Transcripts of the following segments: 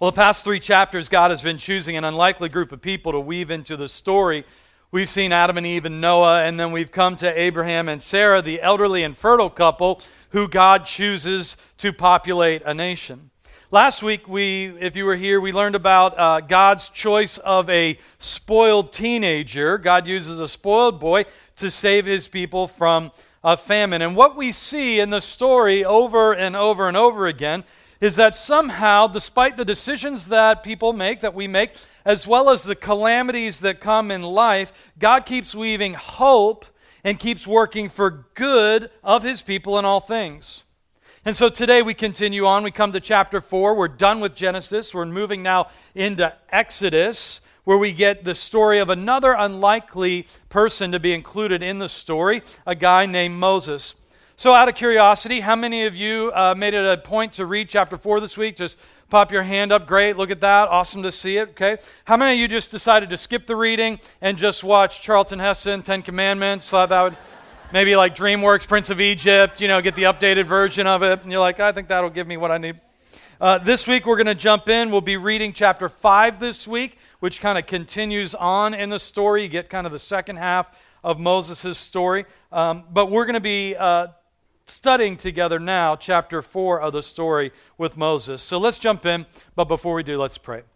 Well, the past 3 chapters, God has been choosing an unlikely group of people to weave into the story. We've seen Adam and Eve and Noah, and then we've come to Abraham and Sarah, the elderly and fertile couple who God chooses to populate a nation. Last week, if you were here, we learned about God's choice of a spoiled teenager. God uses a spoiled boy to save his people from a famine. And what we see in the story over and over and over again is that somehow, despite the decisions that people make, that we make, as well as the calamities that come in life, God keeps weaving hope and keeps working for good of his people in all things. And so today we continue on. We come to chapter 4. We're done with Genesis. We're moving now into Exodus, where we get the story of another unlikely person to be included in the story, a guy named Moses. So out of curiosity, how many of you made it a point to read chapter 4 this week? Just pop your hand up. Great, look at that. Awesome to see it, okay? How many of you just decided to skip the reading and just watch Charlton Heston, 10 Commandments? That would maybe like DreamWorks, Prince of Egypt, get the updated version of it. And you're like, I think that'll give me what I need. This week we're going to jump in. We'll be reading chapter 5 this week, which kind of continues on in the story. You get kind of the second half of Moses' story. But we're going to be studying together now chapter 4 of the story with Moses. So let's jump in, but before we do, let's pray.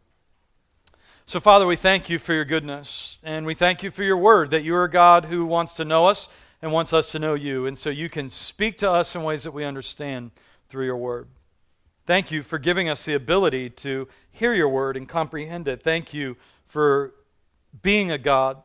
So Father, we thank you for your goodness, and we thank you for your word, that you are a God who wants to know us and wants us to know you, and so you can speak to us in ways that we understand through your word. Thank you for giving us the ability to hear your word and comprehend it. Thank you for being a God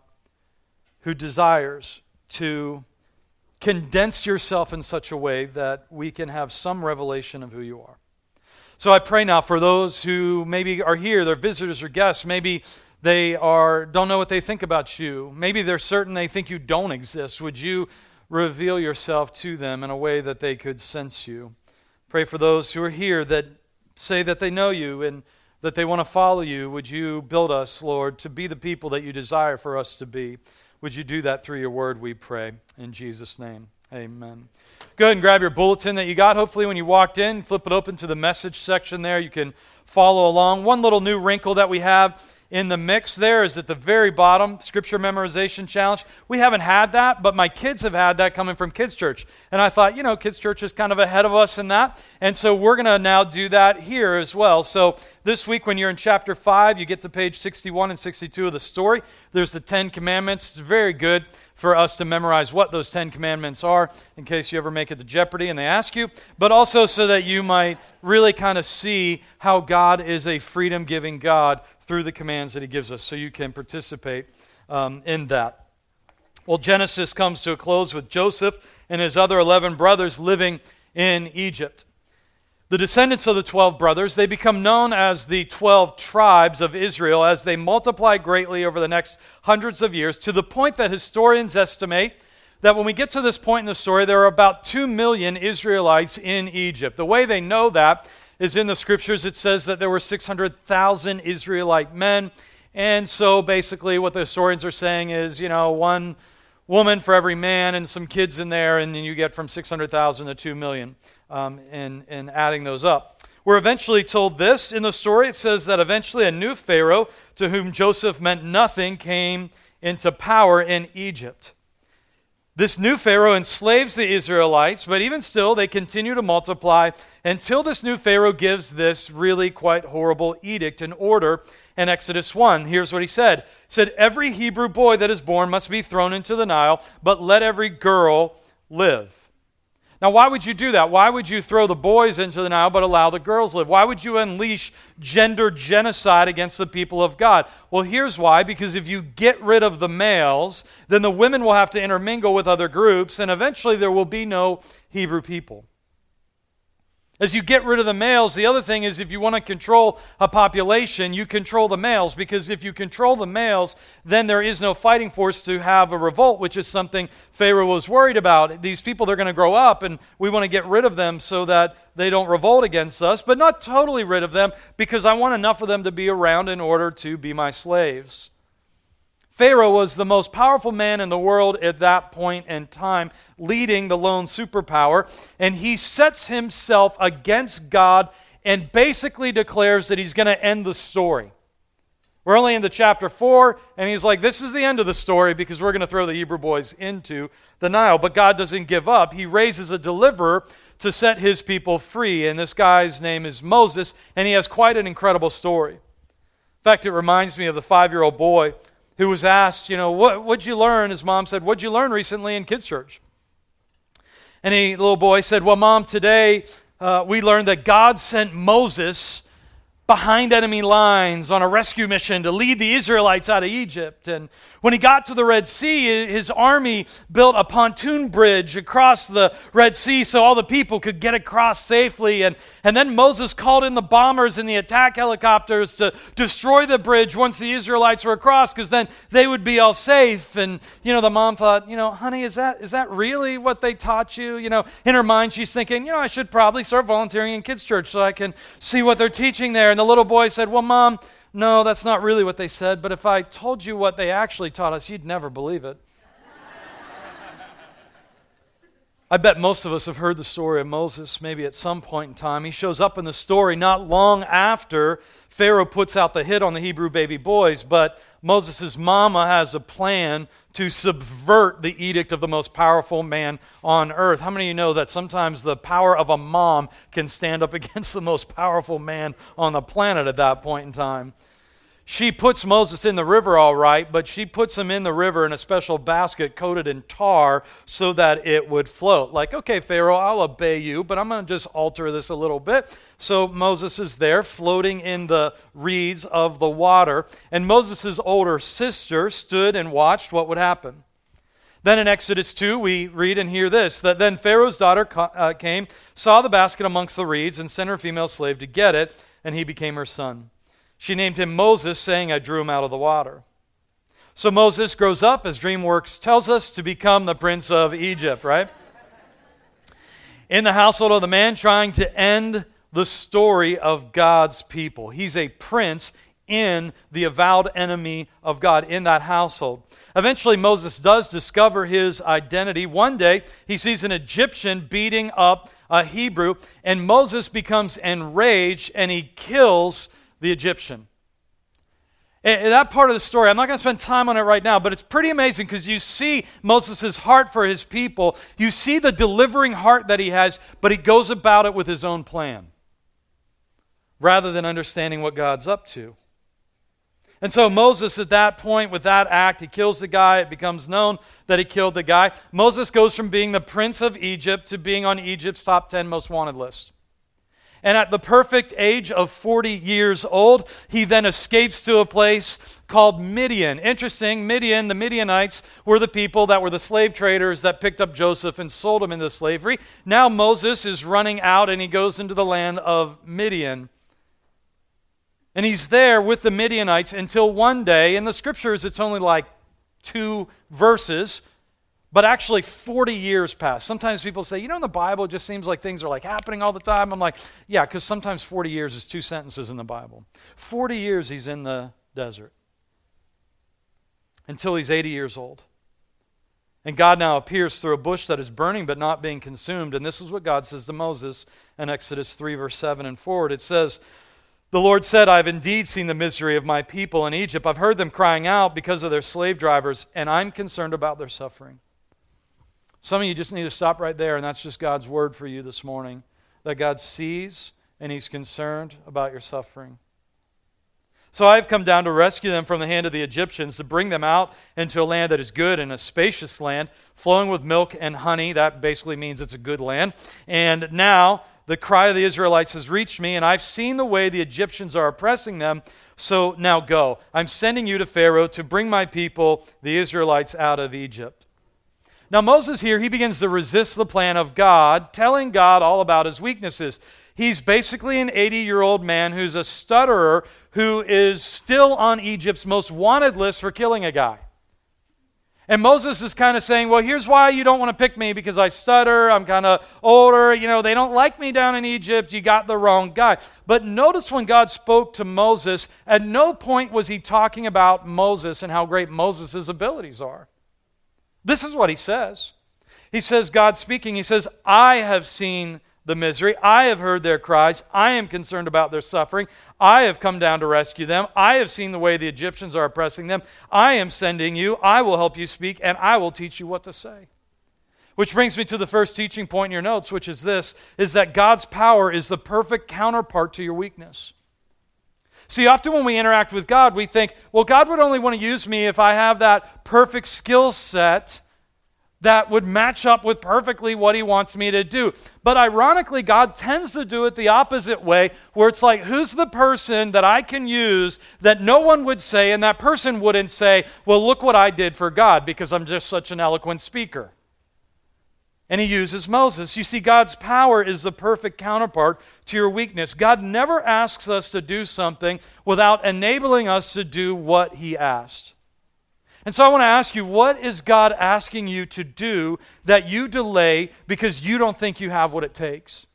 who desires to condense yourself in such a way that we can have some revelation of who you are. So I pray now for those who maybe are here, they're visitors or guests, maybe they don't know what they think about you. Maybe they're certain they think you don't exist. Would you reveal yourself to them in a way that they could sense you? Pray for those who are here that say that they know you and that they want to follow you. Would you build us, Lord, to be the people that you desire for us to be? Would you do that through your word, we pray. In Jesus' name, amen. Go ahead and grab your bulletin that you got. Hopefully when you walked in, flip it open to the message section there. You can follow along. One little new wrinkle that we have in the mix there is at the very bottom, Scripture Memorization Challenge. We haven't had that, but my kids have had that coming from Kids Church. And I thought, Kids Church is kind of ahead of us in that. And so we're going to now do that here as well. So this week when you're in chapter 5, you get to page 61 and 62 of the story. There's the 10 Commandments. It's very good for us to memorize what those 10 Commandments are in case you ever make it to Jeopardy and they ask you, but also so that you might really kind of see how God is a freedom-giving God through the commands that he gives us, so you can participate in that. Well, Genesis comes to a close with Joseph and his other 11 brothers living in Egypt. The descendants of the 12 brothers, they become known as the 12 tribes of Israel as they multiply greatly over the next hundreds of years, to the point that historians estimate that when we get to this point in the story, there are about 2 million Israelites in Egypt. The way they know that is in the scriptures. It says that there were 600,000 Israelite men. And so basically what the historians are saying is, one woman for every man and some kids in there, and then you get from 600,000 to 2 million in adding those up. We're eventually told this in the story. It says that eventually a new Pharaoh, to whom Joseph meant nothing, came into power in Egypt. This new Pharaoh enslaves the Israelites, but even still, they continue to multiply until this new Pharaoh gives this really quite horrible edict and order in Exodus 1. Here's what he said. He said, "Every Hebrew boy that is born must be thrown into the Nile, but let every girl live." Now, why would you do that? Why would you throw the boys into the Nile but allow the girls live? Why would you unleash gender genocide against the people of God? Well, here's why. Because if you get rid of the males, then the women will have to intermingle with other groups, and eventually there will be no Hebrew people. As you get rid of the males, the other thing is if you want to control a population, you control the males, because if you control the males, then there is no fighting force to have a revolt, which is something Pharaoh was worried about. These people, they're going to grow up, and we want to get rid of them so that they don't revolt against us, but not totally rid of them, because I want enough of them to be around in order to be my slaves. Pharaoh was the most powerful man in the world at that point in time, leading the lone superpower, and he sets himself against God and basically declares that he's going to end the story. We're only into chapter 4, and he's like, this is the end of the story because we're going to throw the Hebrew boys into the Nile. But God doesn't give up. He raises a deliverer to set his people free, and this guy's name is Moses, and he has quite an incredible story. In fact, it reminds me of the 5-year-old boy who was asked, what'd you learn? His mom said, what'd you learn recently in kids' church? And the little boy said, well, Mom, today we learned that God sent Moses behind enemy lines on a rescue mission to lead the Israelites out of Egypt. And when he got to the Red Sea, his army built a pontoon bridge across the Red Sea so all the people could get across safely. And then Moses called in the bombers and the attack helicopters to destroy the bridge once the Israelites were across, because then they would be all safe. And, the mom thought, honey, is that really what they taught you? In her mind, she's thinking, I should probably start volunteering in kids' church so I can see what they're teaching there. And the little boy said, well, Mom, no, that's not really what they said, but if I told you what they actually taught us, you'd never believe it. I bet most of us have heard the story of Moses maybe at some point in time. He shows up in the story not long after Pharaoh puts out the hit on the Hebrew baby boys, but Moses' mama has a plan to subvert the edict of the most powerful man on earth. How many of you know that sometimes the power of a mom can stand up against the most powerful man on the planet at that point in time? She puts Moses in the river all right, but she puts him in the river in a special basket coated in tar so that it would float. Like, okay, Pharaoh, I'll obey you, but I'm going to just alter this a little bit. So Moses is there floating in the reeds of the water, and Moses' older sister stood and watched what would happen. Then in Exodus 2, we read and hear this, that then Pharaoh's daughter came, saw the basket amongst the reeds, and sent her female slave to get it, and he became her son. She named him Moses, saying, I drew him out of the water. So Moses grows up, as DreamWorks tells us, to become the prince of Egypt, right? In the household of the man trying to end the story of God's people. He's a prince in the avowed enemy of God in that household. Eventually, Moses does discover his identity. One day, he sees an Egyptian beating up a Hebrew, and Moses becomes enraged, and he kills the Egyptian. And that part of the story, I'm not going to spend time on it right now, but it's pretty amazing because you see Moses' heart for his people. You see the delivering heart that he has, but he goes about it with his own plan rather than understanding what God's up to. And so Moses, at that point, with that act, he kills the guy. It becomes known that he killed the guy. Moses goes from being the prince of Egypt to being on Egypt's top 10 most wanted list. And at the perfect age of 40 years old, he then escapes to a place called Midian. Interesting, Midian, the Midianites were the people that were the slave traders that picked up Joseph and sold him into slavery. Now Moses is running out and he goes into the land of Midian. And he's there with the Midianites until one day, in the scriptures it's only like 2 verses, but actually 40 years pass. Sometimes people say, in the Bible it just seems like things are like happening all the time. I'm like, yeah, because sometimes 40 years is 2 sentences in the Bible. 40 years he's in the desert until he's 80 years old. And God now appears through a bush that is burning but not being consumed. And this is what God says to Moses in Exodus 3, verse 7 and forward. It says, the Lord said, I've indeed seen the misery of my people in Egypt. I've heard them crying out because of their slave drivers, and I'm concerned about their suffering. Some of you just need to stop right there, and that's just God's word for you this morning, that God sees and he's concerned about your suffering. So I've come down to rescue them from the hand of the Egyptians, to bring them out into a land that is good and a spacious land, flowing with milk and honey. That basically means it's a good land. And now the cry of the Israelites has reached me, and I've seen the way the Egyptians are oppressing them. So now go. I'm sending you to Pharaoh to bring my people, the Israelites, out of Egypt. Now Moses here, he begins to resist the plan of God, telling God all about his weaknesses. He's basically an 80-year-old man who's a stutterer who is still on Egypt's most wanted list for killing a guy. And Moses is kind of saying, well, here's why you don't want to pick me, because I stutter, I'm kind of older, they don't like me down in Egypt, you got the wrong guy. But notice when God spoke to Moses, at no point was he talking about Moses and how great Moses' abilities are. This is what he says. He says, God speaking, he says, I have seen the misery. I have heard their cries. I am concerned about their suffering. I have come down to rescue them. I have seen the way the Egyptians are oppressing them. I am sending you. I will help you speak, and I will teach you what to say. Which brings me to the first teaching point in your notes, which is this, is that God's power is the perfect counterpart to your weakness. See, often when we interact with God, we think, well, God would only want to use me if I have that perfect skill set that would match up with perfectly what He wants me to do. But ironically, God tends to do it the opposite way, where it's like, who's the person that I can use that no one would say, and that person wouldn't say, well, look what I did for God because I'm just such an eloquent speaker. And He uses Moses. You see, God's power is the perfect counterpart to your weakness. God never asks us to do something without enabling us to do what He asked. And so I want to ask you, what is God asking you to do that you delay because you don't think you have what it takes?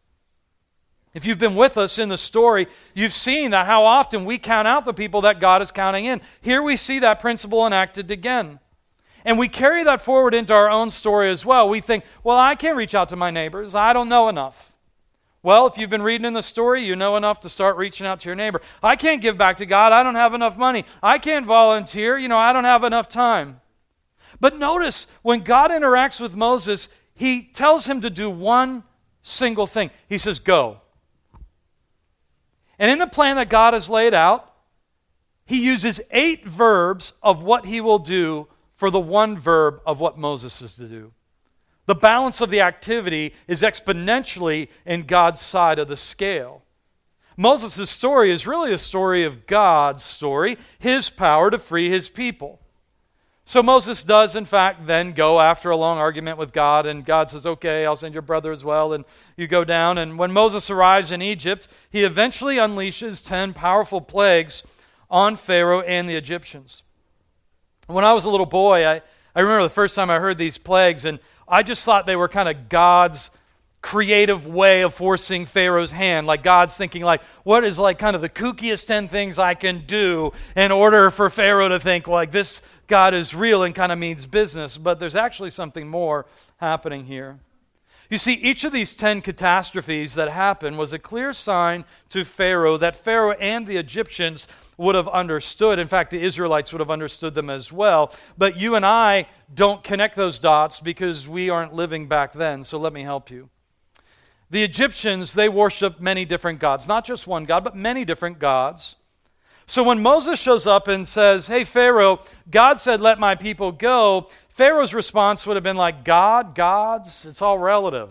If you've been with us in the story, you've seen that how often we count out the people that God is counting in. Here we see that principle enacted again. And we carry that forward into our own story as well. We think, well, I can't reach out to my neighbors. I don't know enough. Well, if you've been reading in the story, you know enough to start reaching out to your neighbor. I can't give back to God. I don't have enough money. I can't volunteer. I don't have enough time. But notice, when God interacts with Moses, He tells him to do one single thing. He says, go. And in the plan that God has laid out, He uses 8 verbs of what He will do for the one verb of what Moses is to do. The balance of the activity is exponentially in God's side of the scale. Moses' story is really a story of God's story, His power to free His people. So Moses does, in fact, then go after a long argument with God, and God says, okay, I'll send your brother as well, and you go down. And when Moses arrives in Egypt, he eventually unleashes 10 powerful plagues on Pharaoh and the Egyptians. When I was a little boy, I remember the first time I heard these plagues, and I just thought they were kind of God's creative way of forcing Pharaoh's hand. Like God's thinking, like, what is like kind of the kookiest 10 things I can do in order for Pharaoh to think, like, this God is real and kind of means business. But there's actually something more happening here. You see, each of these 10 catastrophes that happened was a clear sign to Pharaoh that Pharaoh and the Egyptians would have understood. In fact, the Israelites would have understood them as well. But you and I don't connect those dots because we aren't living back then. So let me help you. The Egyptians, they worshiped many different gods. Not just one God, but many different gods. So when Moses shows up and says, hey, Pharaoh, God said, let my people go, Pharaoh's response would have been like, gods, it's all relative.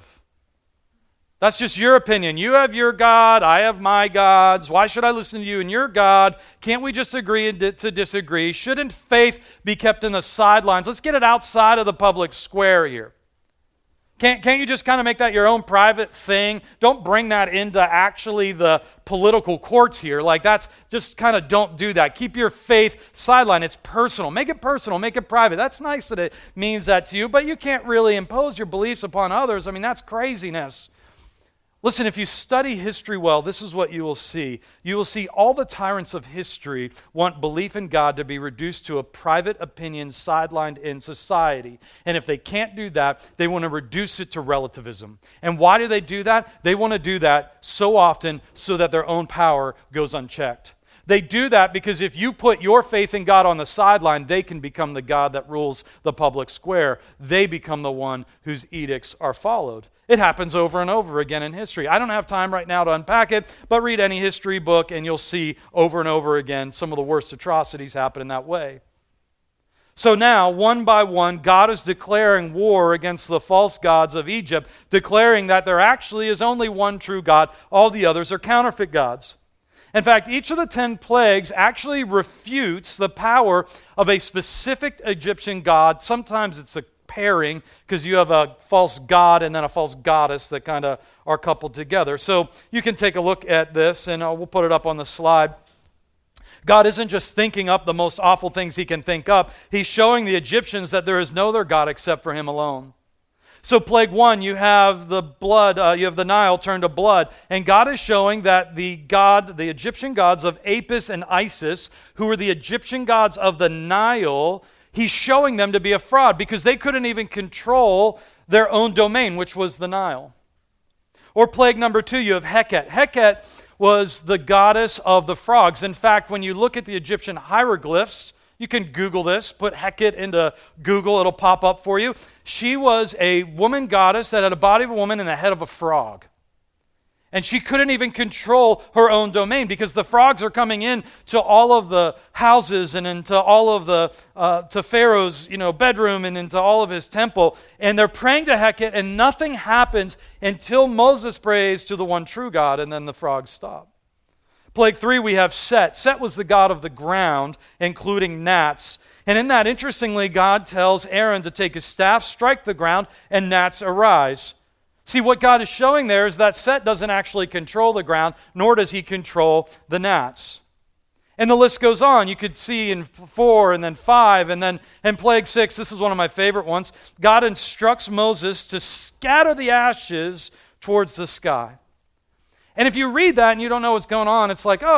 That's just your opinion. You have your God, I have my gods. Why should I listen to you and your God? Can't we just agree to disagree? Shouldn't faith be kept in the sidelines? Let's get it outside of the public square here. Can't you just kind of make that your own private thing? Don't bring that into actually the political courts here. Like that's just kind of don't do that. Keep your faith sidelined. It's personal. Make it personal. Make it private. That's nice that it means that to you, but you can't really impose your beliefs upon others. I mean, that's craziness. Listen, if you study history well, this is what you will see. You will see all the tyrants of history want belief in God to be reduced to a private opinion sidelined in society. And if they can't do that, they want to reduce it to relativism. And why do they do that? They want to do that so often so that their own power goes unchecked. They do that because if you put your faith in God on the sideline, they can become the God that rules the public square. They become the one whose edicts are followed. It happens over and over again in history. I don't have time right now to unpack it, but read any history book and you'll see over and over again some of the worst atrocities happen in that way. So now, one by one, God is declaring war against the false gods of Egypt, declaring that there actually is only one true God. All the others are counterfeit gods. In fact, each of the 10 plagues actually refutes the power of a specific Egyptian god. Sometimes it's a pairing because you have a false god and then a false goddess that kind of are coupled together. So you can take a look at this and we'll put it up on the slide. God isn't just thinking up the most awful things He can think up. He's showing the Egyptians that there is no other God except for Him alone. So plague 1, you have the blood, you have the Nile turned to blood. And God is showing that the Egyptian gods of Apis and Isis, who were the Egyptian gods of the Nile, He's showing them to be a fraud because they couldn't even control their own domain, which was the Nile. Or plague number 2, you have Heket. Heket was the goddess of the frogs. In fact, when you look at the Egyptian hieroglyphs, you can Google this, put Heket into Google, it'll pop up for you. She was a woman goddess that had a body of a woman and the head of a frog. And she couldn't even control her own domain because the frogs are coming in to all of the houses and into all of the, to Pharaoh's, bedroom and into all of his temple. And they're praying to Heket and nothing happens until Moses prays to the one true God and then the frogs stop. Plague 3, we have Set. Set was the god of the ground, including gnats. And in that, interestingly, God tells Aaron to take his staff, strike the ground, and gnats arise. See, what God is showing there is that Set doesn't actually control the ground, nor does he control the gnats. And the list goes on. You could see in 4 and then 5 and then in plague 6, this is one of my favorite ones, God instructs Moses to scatter the ashes towards the sky. And if you read that and you don't know what's going on, it's like,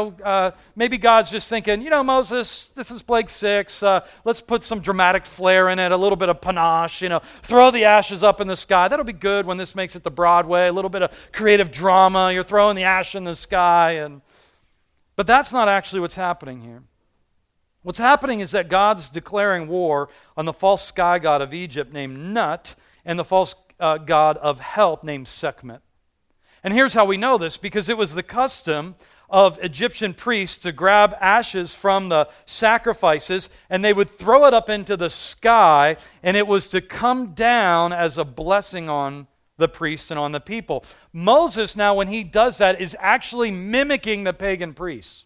maybe God's just thinking, Moses, this is plague 6. Let's put some dramatic flair in it, a little bit of panache, throw the ashes up in the sky. That'll be good when this makes it to Broadway, a little bit of creative drama. You're throwing the ash in the sky. But that's not actually what's happening here. What's happening is that God's declaring war on the false sky god of Egypt named Nut and the false god of health named Sekhmet. And here's how we know this, because it was the custom of Egyptian priests to grab ashes from the sacrifices and they would throw it up into the sky, and it was to come down as a blessing on the priests and on the people. Moses now, when he does that, is actually mimicking the pagan priests.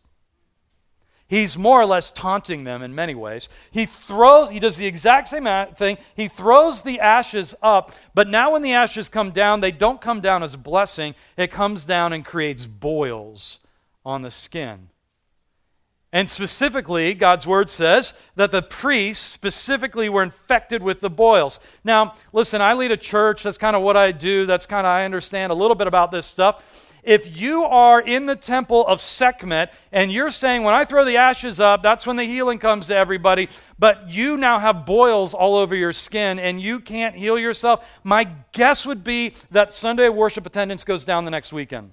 He's more or less taunting them in many ways. He does the exact same thing. He throws the ashes up, but now when the ashes come down, they don't come down as a blessing. It comes down and creates boils on the skin. And specifically, God's word says that the priests specifically were infected with the boils. Now, listen, I lead a church. That's kind of what I do. I understand a little bit about this stuff. If you are in the temple of Sekhmet and you're saying, when I throw the ashes up, that's when the healing comes to everybody, but you now have boils all over your skin and you can't heal yourself, my guess would be that Sunday worship attendance goes down the next weekend.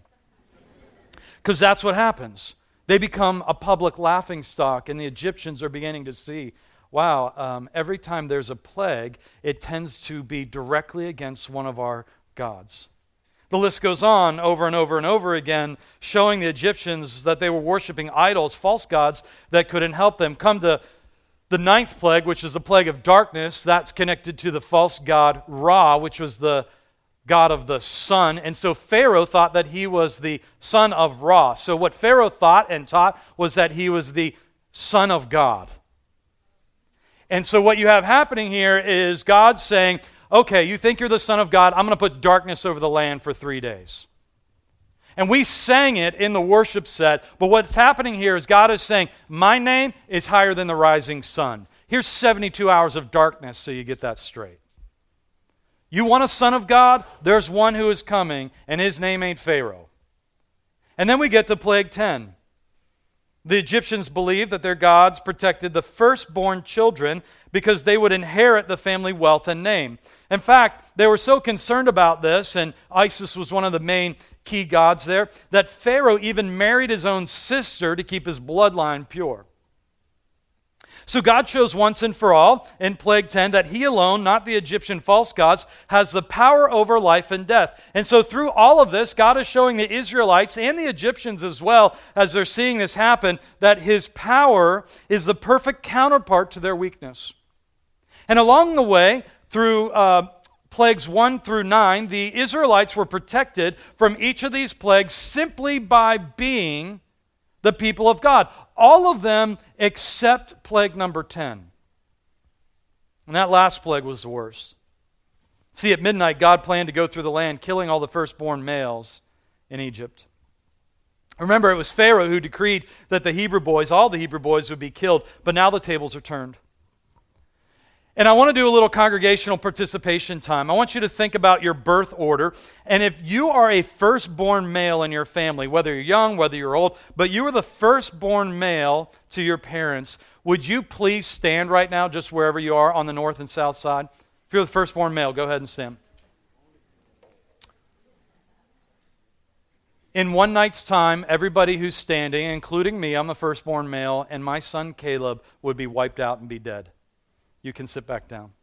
Because that's what happens. They become a public laughingstock, and the Egyptians are beginning to see, wow, every time there's a plague, it tends to be directly against one of our gods. The list goes on over and over and over again, showing the Egyptians that they were worshiping idols, false gods that couldn't help them. Come to the 9th plague, which is the plague of darkness. That's connected to the false god Ra, which was the god of the sun. And so Pharaoh thought that he was the son of Ra. So what Pharaoh thought and taught was that he was the son of God. And so what you have happening here is God saying, okay, you think you're the Son of God, I'm going to put darkness over the land for 3 days. And we sang it in the worship set, but what's happening here is God is saying, my name is higher than the rising sun. Here's 72 hours of darkness so you get that straight. You want a son of God? There's one who is coming, and his name ain't Pharaoh. And then we get to plague 10. The Egyptians believed that their gods protected the firstborn children because they would inherit the family wealth and name. In fact, they were so concerned about this, and Isis was one of the main key gods there, that Pharaoh even married his own sister to keep his bloodline pure. So God chose once and for all in plague 10 that he alone, not the Egyptian false gods, has the power over life and death. And so through all of this, God is showing the Israelites and the Egyptians as well, as they're seeing this happen, that his power is the perfect counterpart to their weakness. And along the way, through plagues 1 through 9, the Israelites were protected from each of these plagues simply by being the people of God. All of them except plague number 10. And that last plague was the worst. See, at midnight, God planned to go through the land, killing all the firstborn males in Egypt. Remember, it was Pharaoh who decreed that the Hebrew boys, all the Hebrew boys, would be killed, but now the tables are turned. And I want to do a little congregational participation time. I want you to think about your birth order. And if you are a firstborn male in your family, whether you're young, whether you're old, but you are the firstborn male to your parents, would you please stand right now just wherever you are on the north and south side? If you're the firstborn male, go ahead and stand. In one night's time, everybody who's standing, including me, I'm the firstborn male, and my son Caleb would be wiped out and be dead. You can sit back down.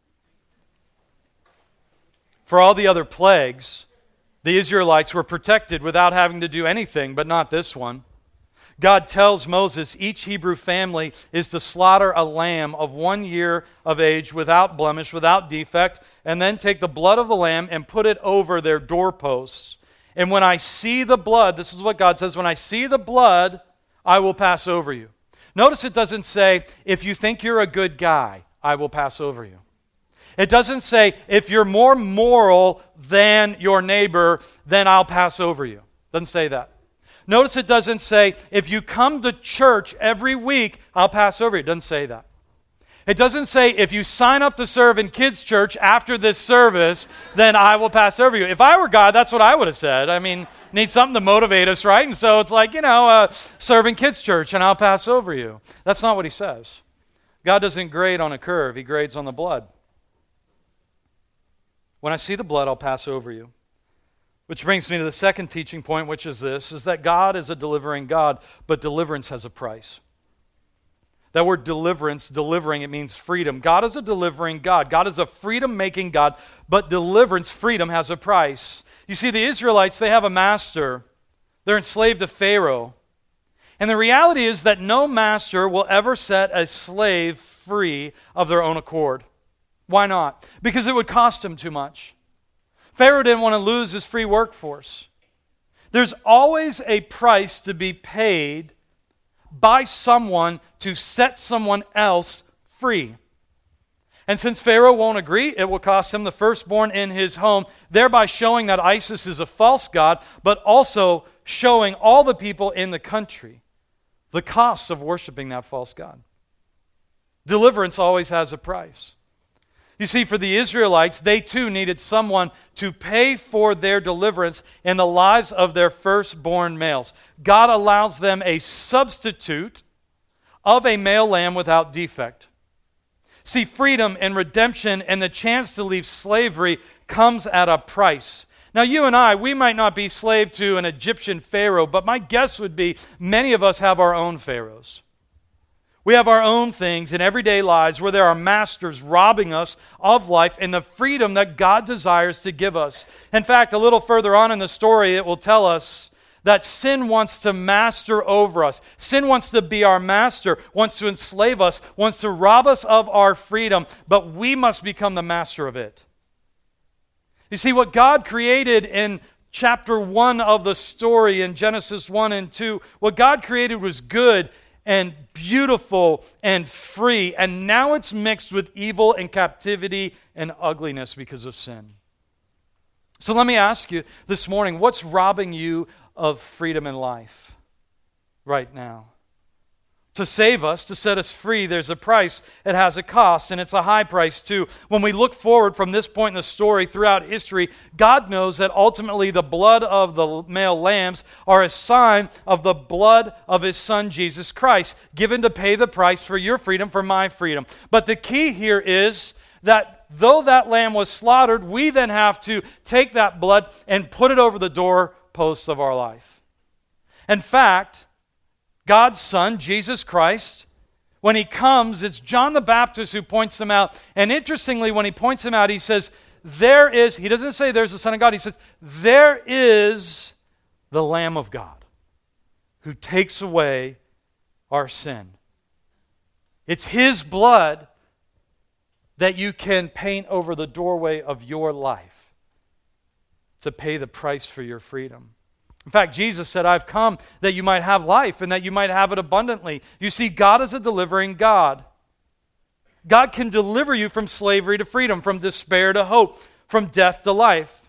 For all the other plagues, the Israelites were protected without having to do anything, but not this one. God tells Moses each Hebrew family is to slaughter a lamb of 1 year of age without blemish, without defect, and then take the blood of the lamb and put it over their doorposts. And when I see the blood, this is what God says, when I see the blood, I will pass over you. Notice it doesn't say, if you think you're a good guy, I will pass over you. It doesn't say, if you're more moral than your neighbor, then I'll pass over you. It doesn't say that. Notice it doesn't say, if you come to church every week, I'll pass over you. It doesn't say that. It doesn't say, if you sign up to serve in kids' church after this service, then I will pass over you. If I were God, that's what I would have said. I mean, need something to motivate us, right? And so it's like, serve in kids' church and I'll pass over you. That's not what he says. God doesn't grade on a curve. He grades on the blood. When I see the blood, I'll pass over you. Which brings me to the second teaching point, which is this, is that God is a delivering God, but deliverance has a price. That word delivering, it means freedom. God is a delivering God. God is a freedom-making God, but deliverance, freedom, has a price. You see, the Israelites, they have a master. They're enslaved to Pharaoh. And the reality is that no master will ever set a slave free of their own accord. Why not? Because it would cost him too much. Pharaoh didn't want to lose his free workforce. There's always a price to be paid by someone to set someone else free. And since Pharaoh won't agree, it will cost him the firstborn in his home, thereby showing that Isis is a false god, but also showing all the people in the country the costs of worshiping that false god. Deliverance always has a price. You see, for the Israelites, they too needed someone to pay for their deliverance in the lives of their firstborn males. God allows them a substitute of a male lamb without defect. See, freedom and redemption and the chance to leave slavery comes at a price. Now, you and I, we might not be slave to an Egyptian pharaoh, but my guess would be many of us have our own pharaohs. We have our own things in everyday lives where there are masters robbing us of life and the freedom that God desires to give us. In fact, a little further on in the story, it will tell us that sin wants to master over us. Sin wants to be our master, wants to enslave us, wants to rob us of our freedom, but we must become the master of it. You see, what God created in chapter 1 of the story in Genesis 1 and 2, what God created was good and beautiful and free, and now it's mixed with evil and captivity and ugliness because of sin. So let me ask you this morning, what's robbing you of freedom in life right now? To save us, to set us free, there's a price. It has a cost, and it's a high price too. When we look forward from this point in the story throughout history, God knows that ultimately the blood of the male lambs are a sign of the blood of His Son, Jesus Christ, given to pay the price for your freedom, for my freedom. But the key here is that though that lamb was slaughtered, we then have to take that blood and put it over the doorposts of our life. In fact, God's Son, Jesus Christ, when He comes, it's John the Baptist who points Him out. And interestingly, when He points Him out, He says, He doesn't say there's the Son of God. He says, there is the Lamb of God who takes away our sin. It's His blood that you can paint over the doorway of your life to pay the price for your freedom. In fact, Jesus said, I've come that you might have life and that you might have it abundantly. You see, God is a delivering God. God can deliver you from slavery to freedom, from despair to hope, from death to life.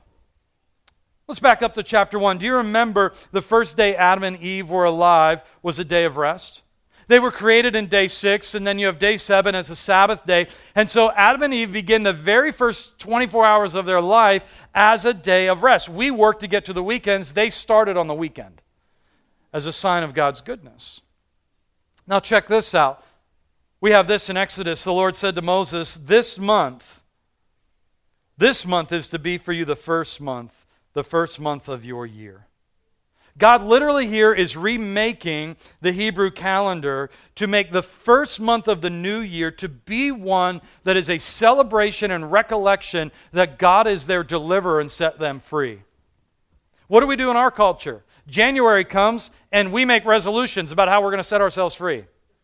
Let's back up to chapter 1. Do you remember the first day Adam and Eve were alive was a day of rest? They were created in day 6, and then you have day 7 as a Sabbath day. And so Adam and Eve begin the very first 24 hours of their life as a day of rest. We work to get to the weekends. They started on the weekend as a sign of God's goodness. Now check this out. We have this in Exodus. The Lord said to Moses, this month is to be for you the first month of your year. God literally here is remaking the Hebrew calendar to make the first month of the new year to be one that is a celebration and recollection that God is their deliverer and set them free. What do we do in our culture? January comes and we make resolutions about how we're going to set ourselves free.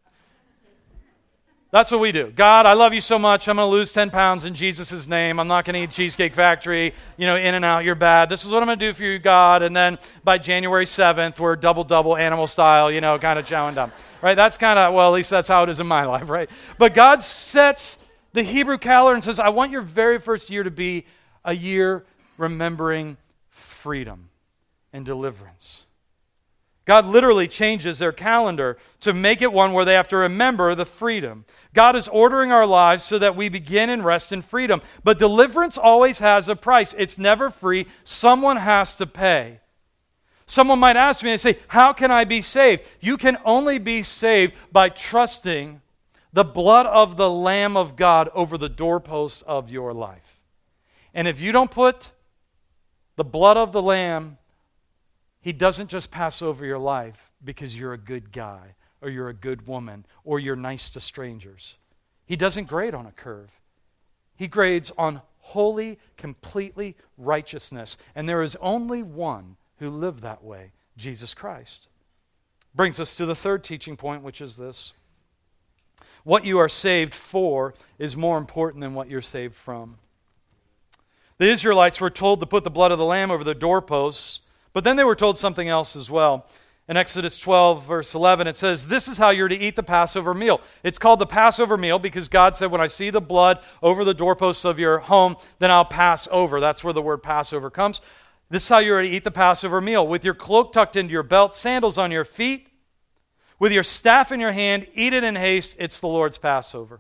That's what we do. God, I love you so much. I'm going to lose 10 pounds in Jesus' name. I'm not going to eat Cheesecake Factory, in and out, you're bad. This is what I'm going to do for you, God. And then by January 7th, we're double animal style, kind of chowing down. Right? That's kind of, well, at least that's how it is in my life, right? But God sets the Hebrew calendar and says, I want your very first year to be a year remembering freedom and deliverance. God literally changes their calendar to make it one where they have to remember the freedom. God is ordering our lives so that we begin and rest in freedom. But deliverance always has a price. It's never free. Someone has to pay. Someone might ask me and say, how can I be saved? You can only be saved by trusting the blood of the Lamb of God over the doorposts of your life. And if you don't put the blood of the Lamb, He doesn't just pass over your life because you're a good guy or you're a good woman or you're nice to strangers. He doesn't grade on a curve. He grades on holy, completely righteousness. And there is only one who lived that way, Jesus Christ. Brings us to the third teaching point, which is this. What you are saved for is more important than what you're saved from. The Israelites were told to put the blood of the Lamb over their doorposts, but then they were told something else as well. In Exodus 12, verse 11, it says, this is how you're to eat the Passover meal. It's called the Passover meal because God said, when I see the blood over the doorposts of your home, then I'll pass over. That's where the word Passover comes. This is how you're to eat the Passover meal. With your cloak tucked into your belt, sandals on your feet, with your staff in your hand, eat it in haste. It's the Lord's Passover.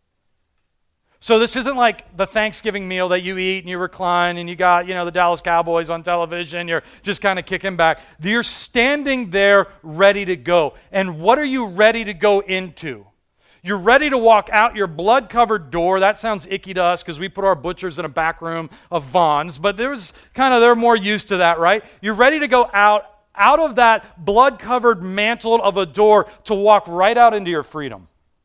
So this isn't like the Thanksgiving meal that you eat and you recline and you got, the Dallas Cowboys on television. You're just kind of kicking back. You're standing there ready to go. And what are you ready to go into? You're ready to walk out your blood-covered door. That sounds icky to us because we put our butchers in a back room of Vons. But they're more used to that, right? You're ready to go out of that blood-covered mantle of a door to walk right out into your freedom.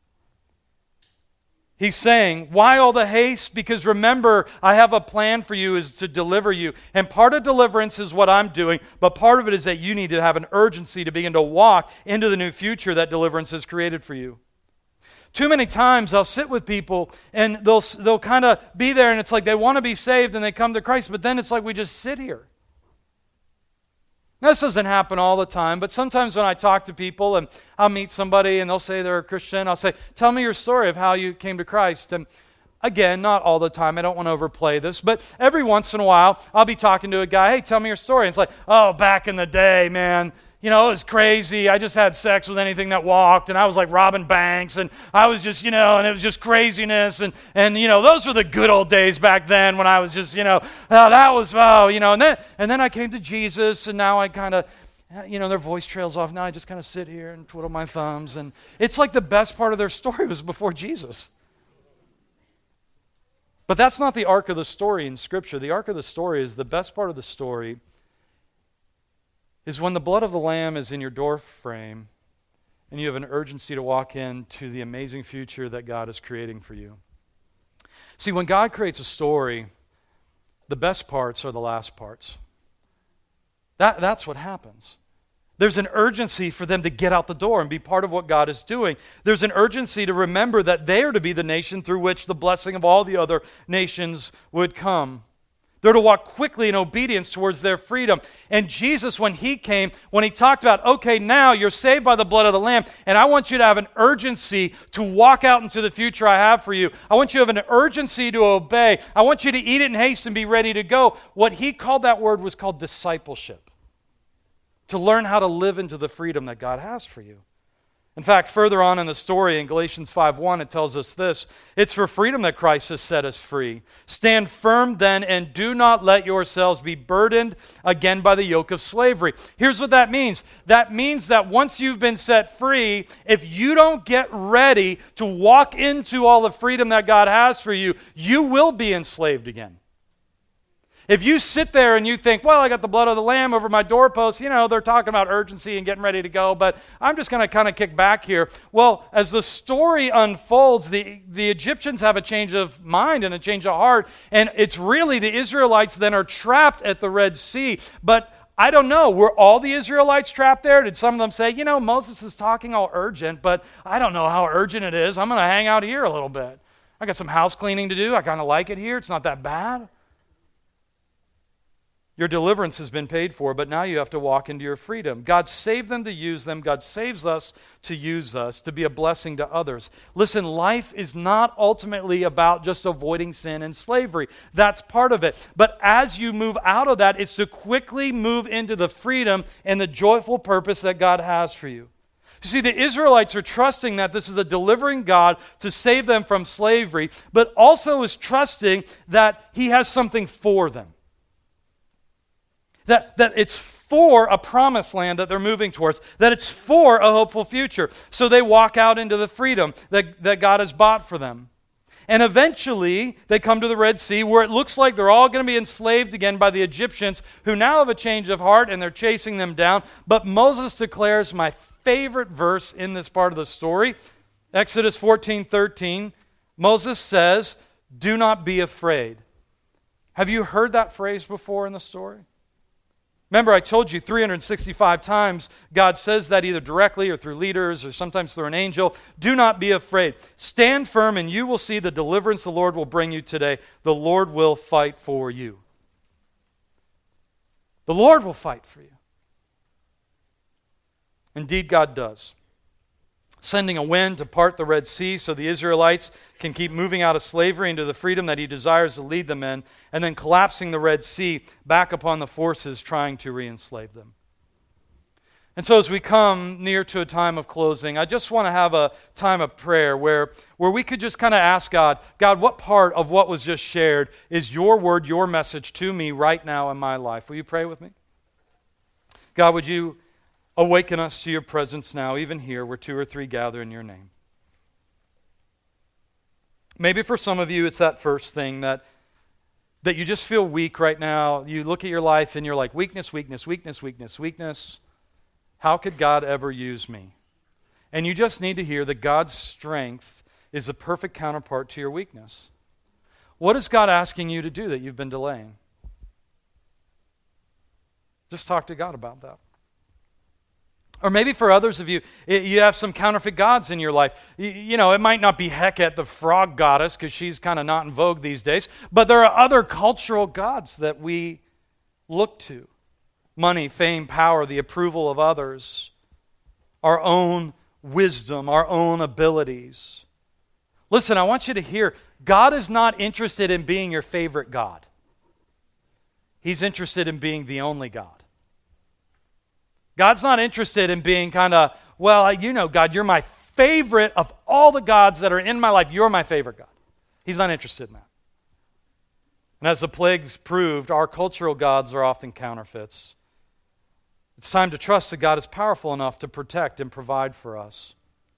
He's saying, why all the haste? Because remember, I have a plan for you is to deliver you. And part of deliverance is what I'm doing, but part of it is that you need to have an urgency to begin to walk into the new future that deliverance has created for you. Too many times I'll sit with people and they'll kind of be there and it's like they want to be saved and they come to Christ, but then it's like we just sit here. Now, this doesn't happen all the time, but sometimes when I talk to people and I'll meet somebody and they'll say they're a Christian, I'll say, tell me your story of how you came to Christ. And again, not all the time, I don't want to overplay this, but every once in a while, I'll be talking to a guy, hey, tell me your story. And it's like, oh, back in the day, man, it was crazy. I just had sex with anything that walked, and I was like robbing banks, and I was just, and it was just craziness, and those were the good old days back then when I was just, and then I came to Jesus, and now I kind of, their voice trails off. Now I just kind of sit here and twiddle my thumbs, and it's like the best part of their story was before Jesus. But that's not the arc of the story in Scripture. The arc of the story is the best part of the story is when the blood of the Lamb is in your door frame and you have an urgency to walk into the amazing future that God is creating for you. See, when God creates a story, the best parts are the last parts. That's what happens. There's an urgency for them to get out the door and be part of what God is doing. There's an urgency to remember that they are to be the nation through which the blessing of all the other nations would come. They're to walk quickly in obedience towards their freedom. And Jesus, when He came, when He talked about, okay, now you're saved by the blood of the Lamb, and I want you to have an urgency to walk out into the future I have for you. I want you to have an urgency to obey. I want you to eat it in haste and be ready to go. What He called that word was called discipleship. To learn how to live into the freedom that God has for you. In fact, further on in the story in Galatians 5:1, it tells us this. It's for freedom that Christ has set us free. Stand firm then and do not let yourselves be burdened again by the yoke of slavery. Here's what that means. That means that once you've been set free, if you don't get ready to walk into all the freedom that God has for you, you will be enslaved again. If you sit there and you think, well, I got the blood of the Lamb over my doorpost, they're talking about urgency and getting ready to go, but I'm just going to kind of kick back here. Well, as the story unfolds, the Egyptians have a change of mind and a change of heart, and it's really the Israelites then are trapped at the Red Sea. But I don't know, were all the Israelites trapped there? Did some of them say, Moses is talking all urgent, but I don't know how urgent it is. I'm going to hang out here a little bit. I got some house cleaning to do. I kind of like it here. It's not that bad. Your deliverance has been paid for, but now you have to walk into your freedom. God saved them to use them. God saves us to use us, to be a blessing to others. Listen, life is not ultimately about just avoiding sin and slavery. That's part of it. But as you move out of that, it's to quickly move into the freedom and the joyful purpose that God has for you. You see, the Israelites are trusting that this is a delivering God to save them from slavery, but also is trusting that He has something for them. That it's for a promised land that they're moving towards, that it's for a hopeful future. So they walk out into the freedom that God has bought for them. And eventually, they come to the Red Sea where it looks like they're all going to be enslaved again by the Egyptians, who now have a change of heart and they're chasing them down. But Moses declares my favorite verse in this part of the story, Exodus 14:13. Moses says, "Do not be afraid." Have you heard that phrase before in the story? Remember, I told you 365 times God says that either directly or through leaders or sometimes through an angel. Do not be afraid. Stand firm and you will see the deliverance the Lord will bring you today. The Lord will fight for you. The Lord will fight for you. Indeed, God does. Sending a wind to part the Red Sea so the Israelites can keep moving out of slavery into the freedom that He desires to lead them in, and then collapsing the Red Sea back upon the forces trying to re-enslave them. And so as we come near to a time of closing, I just want to have a time of prayer where we could just kind of ask God, what part of what was just shared is your word, your message to me right now in my life? Will you pray with me? God, would you awaken us to your presence now, even here where two or three gather in your name. Maybe for some of you, it's that first thing that you just feel weak right now. You look at your life and you're like, weakness, weakness, weakness, weakness, weakness. How could God ever use me? And you just need to hear that God's strength is a perfect counterpart to your weakness. What is God asking you to do that you've been delaying? Just talk to God about that. Or maybe for others of you, you have some counterfeit gods in your life. It might not be Heket, the frog goddess, because she's kind of not in vogue these days, but there are other cultural gods that we look to. Money, fame, power, the approval of others, our own wisdom, our own abilities. Listen, I want you to hear, God is not interested in being your favorite God. He's interested in being the only God. God's not interested in being kind of, God, you're my favorite of all the gods that are in my life. You're my favorite God. He's not interested in that. And as the plagues proved, our cultural gods are often counterfeits. It's time to trust that God is powerful enough to protect and provide for us.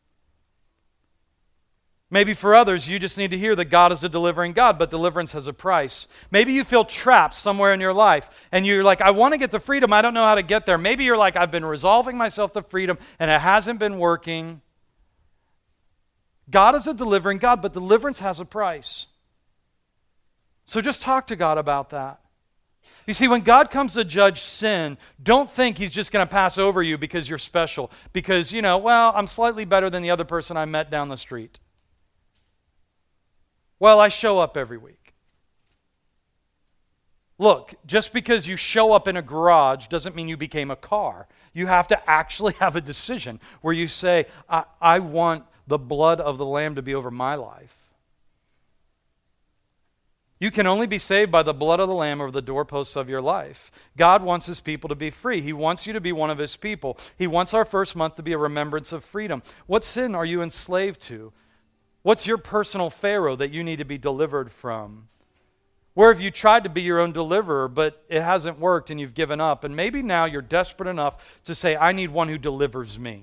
Maybe for others, you just need to hear that God is a delivering God, but deliverance has a price. Maybe you feel trapped somewhere in your life, and you're like, I want to get to freedom, I don't know how to get there. Maybe you're like, I've been resolving myself to freedom, and it hasn't been working. God is a delivering God, but deliverance has a price. So just talk to God about that. You see, when God comes to judge sin, don't think He's just going to pass over you because you're special. Because, I'm slightly better than the other person I met down the street. Well, I show up every week. Look, just because you show up in a garage doesn't mean you became a car. You have to actually have a decision where you say, I want the blood of the Lamb to be over my life. You can only be saved by the blood of the Lamb over the doorposts of your life. God wants His people to be free. He wants you to be one of His people. He wants our first month to be a remembrance of freedom. What sin are you enslaved to? What's your personal Pharaoh that you need to be delivered from? Where have you tried to be your own deliverer, but it hasn't worked and you've given up? And maybe now you're desperate enough to say, I need one who delivers me.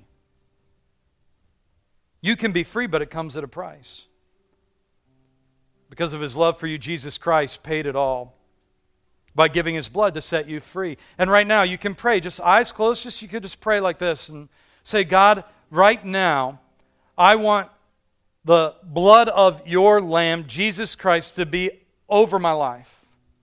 You can be free, but it comes at a price. Because of His love for you, Jesus Christ paid it all. by giving His blood to set you free. And right now, you can pray, just eyes closed, you could just pray like this and say, God, right now, I want the blood of your Lamb, Jesus Christ, to be over my life.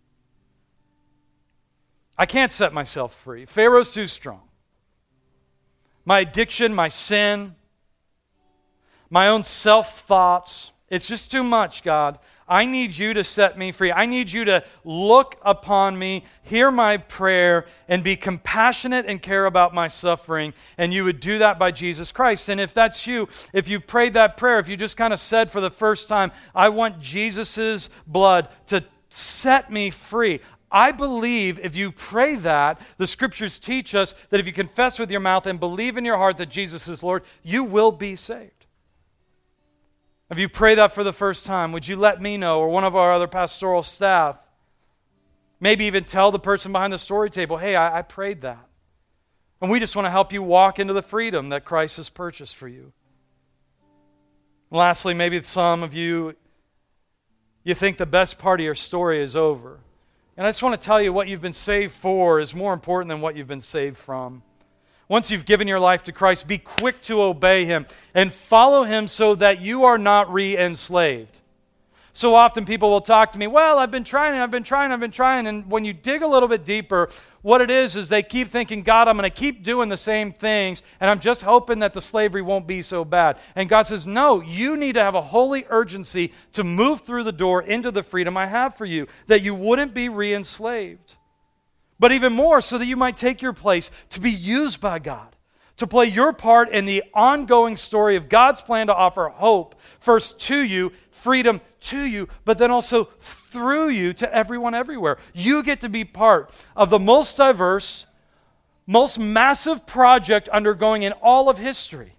I can't set myself free. Pharaoh's too strong. My addiction, my sin, my own self-thoughts, it's just too much, God. I need you to set me free. I need you to look upon me, hear my prayer, and be compassionate and care about my suffering. And you would do that by Jesus Christ. And if that's you, if you prayed that prayer, if you just kind of said for the first time, I want Jesus' blood to set me free, I believe if you pray that, the Scriptures teach us that if you confess with your mouth and believe in your heart that Jesus is Lord, you will be saved. If you pray that for the first time, would you let me know or one of our other pastoral staff? Maybe even tell the person behind the story table, hey, I prayed that. And we just want to help you walk into the freedom that Christ has purchased for you. And lastly, maybe some of you think the best part of your story is over. And I just want to tell you what you've been saved for is more important than what you've been saved from. Once you've given your life to Christ, be quick to obey Him and follow Him so that you are not re-enslaved. So often people will talk to me, well, I've been trying. And when you dig a little bit deeper, what it is they keep thinking, God, I'm going to keep doing the same things, and I'm just hoping that the slavery won't be so bad. And God says, no, you need to have a holy urgency to move through the door into the freedom I have for you, that you wouldn't be re-enslaved. But even more, so that you might take your place to be used by God, to play your part in the ongoing story of God's plan to offer hope, first to you, freedom to you, but then also through you to everyone everywhere. You get to be part of the most diverse, most massive project undergoing in all of history.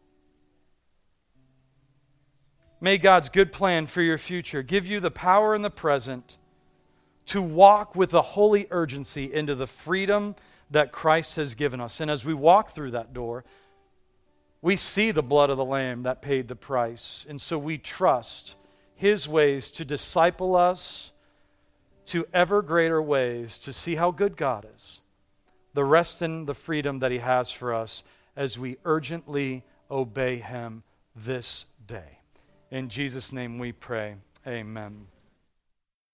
May God's good plan for your future give you the power in the present to walk with a holy urgency into the freedom that Christ has given us. And as we walk through that door, we see the blood of the Lamb that paid the price. And so we trust His ways to disciple us to ever greater ways to see how good God is. The rest in the freedom that He has for us as we urgently obey Him this day. In Jesus' name we pray. Amen.